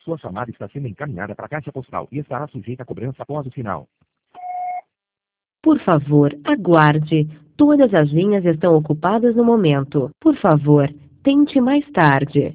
Sua chamada está sendo encaminhada para a caixa postal e estará sujeita a cobrança após o sinal. Por favor, aguarde. Todas as linhas estão ocupadas no momento. Por favor, tente mais tarde.